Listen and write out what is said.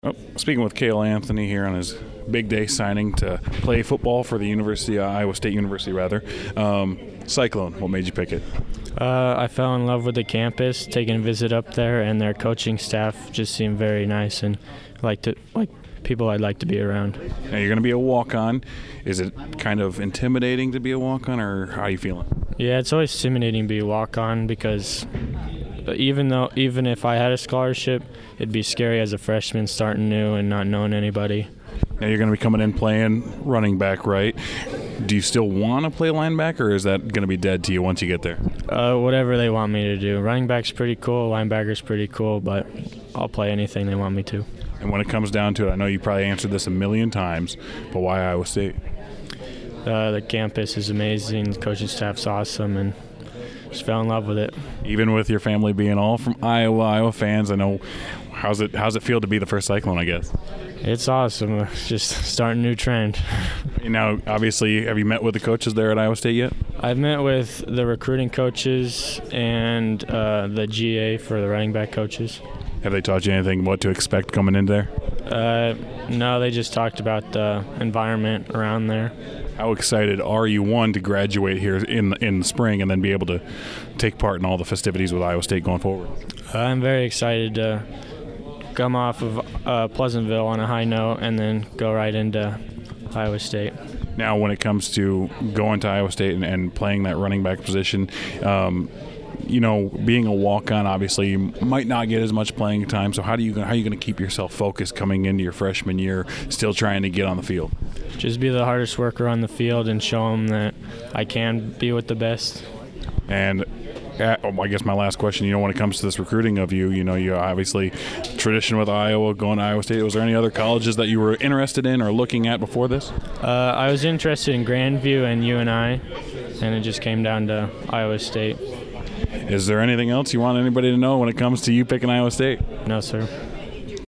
Oh, speaking with Cale Anthony here on his big day signing to play football for the University, Iowa State University, rather. Cyclone, what made you pick it? I fell in love with the campus, taking a visit up there, and their coaching staff just seemed very nice and like people I'd like to be around. Now you're going to be a walk-on. Is it kind of intimidating to be a walk-on, or how are you feeling? Yeah, it's always intimidating to be a walk-on because even if I had a scholarship, it'd be scary as a freshman starting new and not knowing anybody. Now you're going to be coming in playing running back, right? Do you still want to play linebacker, or is that going to be dead to you once you get there? Whatever they want me to do. Running back's pretty cool, linebacker's pretty cool, but I'll play anything they want me to. And when it comes down to it, I know you probably answered this a million times, but why Iowa State? The campus is amazing, the coaching staff's awesome, and just fell in love with it. Even with your family being all from Iowa fans, I know. How's it feel to be the first Cyclone, I guess? It's awesome. Just starting a new trend. Now, obviously, have you met with the coaches there at Iowa State yet? I've met with the recruiting coaches and the GA for the running back coaches. Have they taught you anything what to expect coming in there? No, they just talked about the environment around there. How excited are you, one, to graduate here in the spring and then be able to take part in all the festivities with Iowa State going forward? I'm very excited to come off of Pleasantville on a high note and then go right into Iowa State. Now, when it comes to going to Iowa State and playing that running back position, being a walk-on, obviously, you might not get as much playing time. So how are you going to keep yourself focused coming into your freshman year, still trying to get on the field? Just be the hardest worker on the field and show them that I can be with the best. And I guess my last question, when it comes to this recruiting of you, you obviously tradition with Iowa, going to Iowa State. Was there any other colleges that you were interested in or looking at before this? I was interested in Grandview and UNI, and it just came down to Iowa State. Is there anything else you want anybody to know when it comes to you picking Iowa State? No, sir.